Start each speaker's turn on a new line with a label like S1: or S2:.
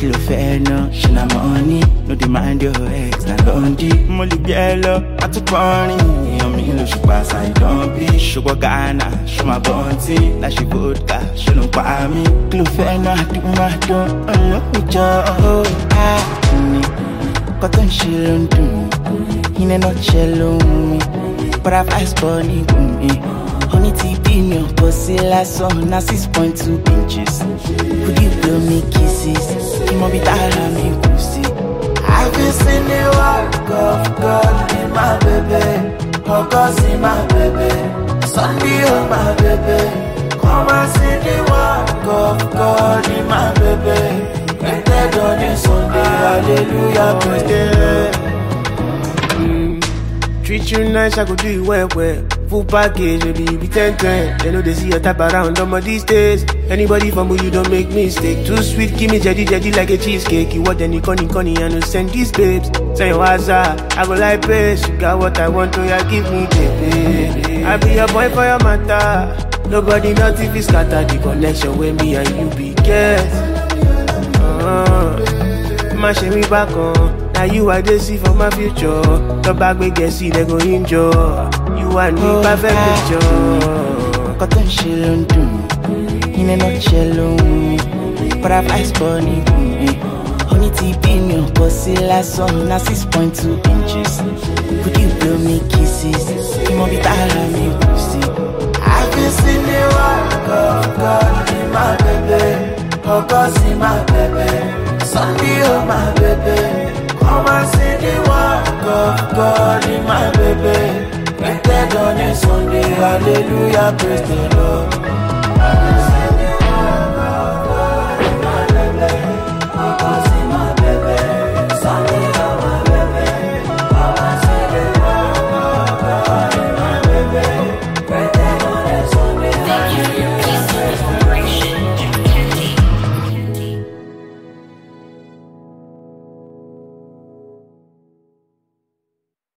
S1: Kilo feno, she na money. No demand your ex, na Dondi. Molly Bielo, I took money. On me, no she pass, I don't be. Sugar Ghana, she my bounty. Now she vodka, she don't buy me. Kilo feno, I do my don't. I love me, Joe. Cotton she don't do me. In a nutshell, me. But I've ice bunny with me. Honey TP me on pussy last song, now 6.2 inches. Could you blow me kisses? You might be tired of me pussy. I've seen the work of God in my baby. Oh God in my baby. Sunday oh my baby. Come and see the work of God in my baby. Printed on a Sunday, hallelujah, praise the Lord.
S2: Treat you nice, I could do you well. Full package, baby, be 10-10. They know they see your type around on these days. Anybody from who you don't make mistake. Too sweet, give me jetty like a cheesecake. You want any conny, and you send these babes. Say your WhatsApp, I go like pace. You got what I want, oh yeah, give me baby. I be your boy for your matter. Nobody not if it's scatter the connection with me and you be guess. Mash me back on. Now you I dey see for my future. The bag we get see they go enjoy. You and me perfect picture.
S1: Cotton she don't do me. In a nutshell, but I've ice bunny with me. Honey TP me on pussy last song, now 6.2 inches. Could you blow me kisses? You might be tired of me pussy. I've been seeing the work of God in my baby. Oh God in my baby. Sunday oh my baby. Come and see the work of God in my baby. Printed on a Sunday, hallelujah, praise the Lord.